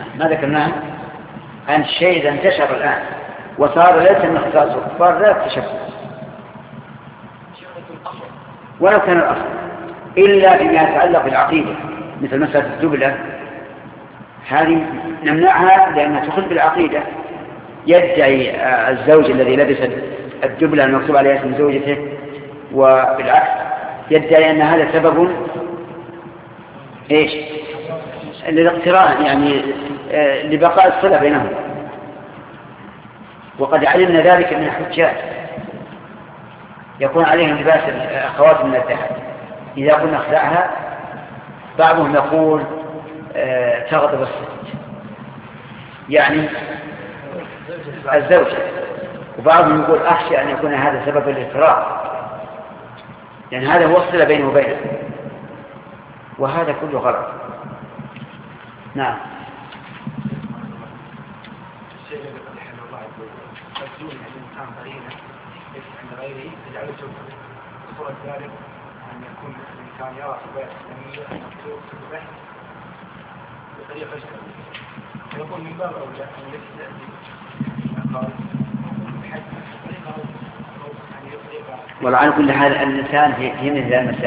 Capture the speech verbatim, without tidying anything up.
ما ذكرناه أن الشيء إذا انتشر الآن وصار ليس من اختصاص الكفار لا يكتشف ولو كان الأصل إلا فيما يتعلق بالعقيدة مثل مسألة الدبلة هذه نمنعها لأنها تخل بالعقيدة. يدعي الزوج الذي لبس الدبلة المكتوب عليها اسم زوجته وبالعكس يدعي أن هذا سبب إيش للاقتران يعني لبقاء الصلة بينهم، وقد علمنا ذلك من الحجاج يكون عليهم لباس الأخوات من الذهب إذا كنا نخلعها بعضهم يقول آه تغضب الست يعني الزوجة، وبعضهم يقول أخشى أن يكون هذا سبب الاضطراب لأن هذا هو الصلة بينه وبينه، وهذا كله غلط. نعم. الشيء الذي قد يحل الله عز وجل قد يولي الإنسان قرينة ليس عند غيره يجعله توبة صورة ذلك أن يكون الإنسان يرى حباية إسلامية مكتوب في البحث بطريقة إجتماعية ويكون من باب أولى أن يستأذن قال بحث طريقة أو يعني طريقة. وعلى كل حال الإنسان في مثل المسائل